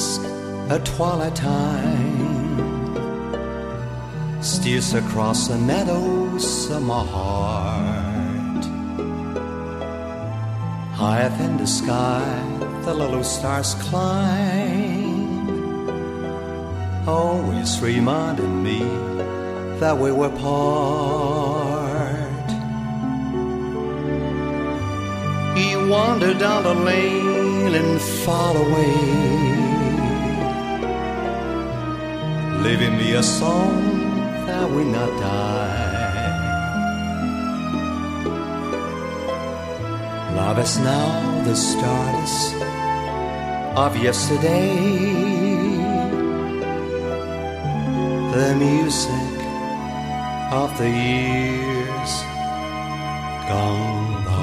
dusk at twilight time steers across the meadows of my heart. High up in the sky, the little stars climb, always reminding me that we were apart. He wandered down the lane and far away, leaving me a song that will not die. Love is now the stardust of yesterday, the music of the years gone by.